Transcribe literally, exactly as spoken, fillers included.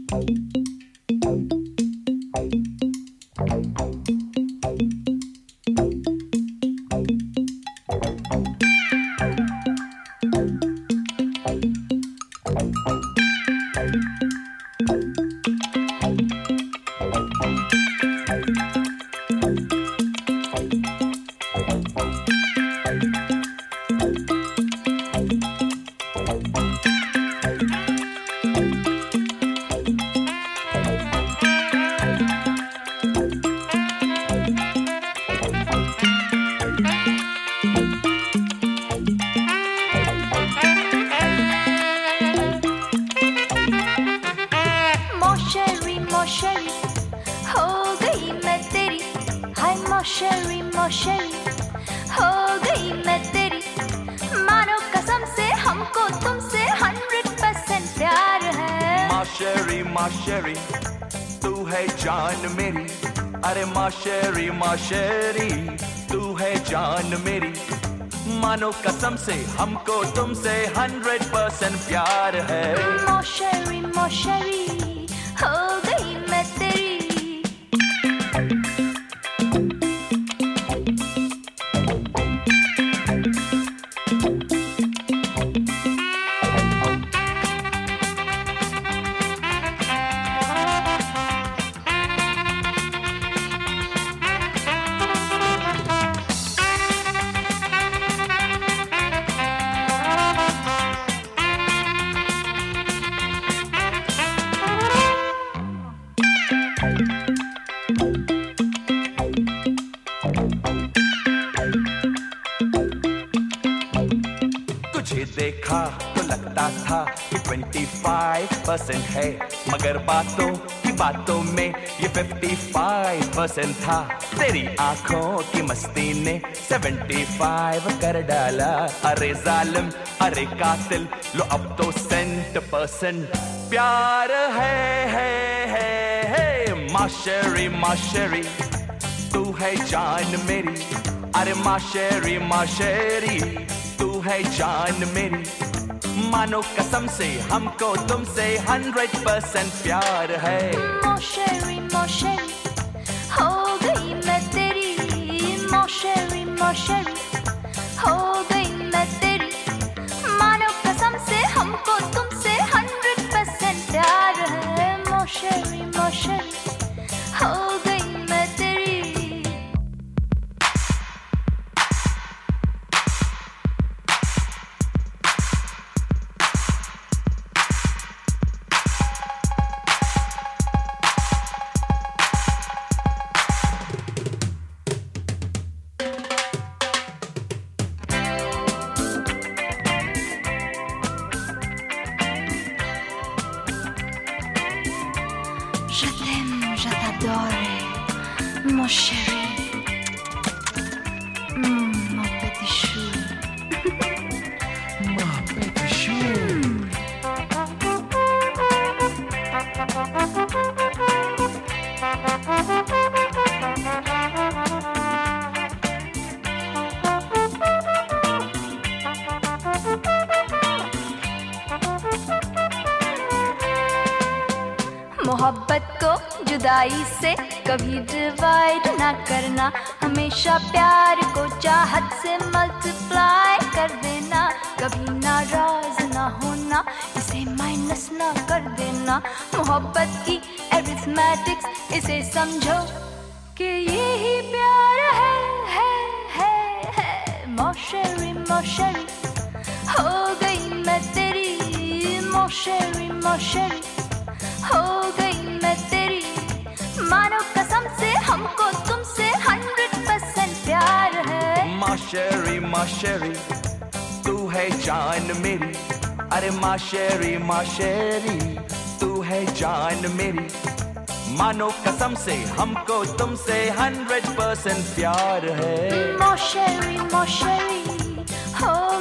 मोशेरी मोशेरी हो गई मैं तेरी, मानो कसम से हमको तुमसे हंड्रेड परसेंट प्यार है। मोशेरी मोशेरी तू है जान मेरी, अरे मोशेरी मोशेरी तू है जान मेरी, मानो कसम से हमको तुमसे हंड्रेड परसेंट प्यार है। मोशेरी मोशेरी हो गई मैं तेरी। तुझे देखा तो लगता था कि पच्चीस परसेंट है, मगर बातों की बातों में ये पचपन परसेंट था। तेरी आंखों की मस्ती ने पचहत्तर कर डाला। अरे जालिम अरे कातिल लो अब तो सेंट परसेंट प्यार है है है है। मोशेरी मोशेरी तू है जान मेरी, अरे मोशेरी मोशेरी तू है जान मेरी, मानो कसम से हमको तुमसे हंड्रेड परसेंट प्यार है। मोशेरी मोशेरी हो गई मैं तेरी, मोशेरी मोशेरी हो गई मैं तेरी, मानो कसम से हमको तुमसे हंड्रेड परसेंट प्यार है। मोशेरी मोशेरी हो गई मैं तेरी। Je t'aime, je t'adore, mon chéri, mmh, mon petit chou, mon petit chou। मोहब्बत को जुदाई से कभी डिवाइड ना करना, हमेशा प्यार को चाहत से मल्टीप्लाई कर देना। कभी नाराज ना होना, इसे माइनस ना कर देना। मोहब्बत की एरिथमेटिक्स इसे समझो कि यही प्यार है है है है। मोशेरी मोशेरी हो गई मैं तेरी, मोशेरी मोशेरी हो गई मैं तेरी, मानो कसम से हमको तुमसे हंड्रेड परसेंट प्यार है। मोशेरी मोशेरी तू है जान मेरी, अरे मोशेरी मोशेरी तू है जान मेरी, मानो कसम से हमको तुमसे हंड्रेड परसेंट प्यार है। मोशेरी मोशेरी हो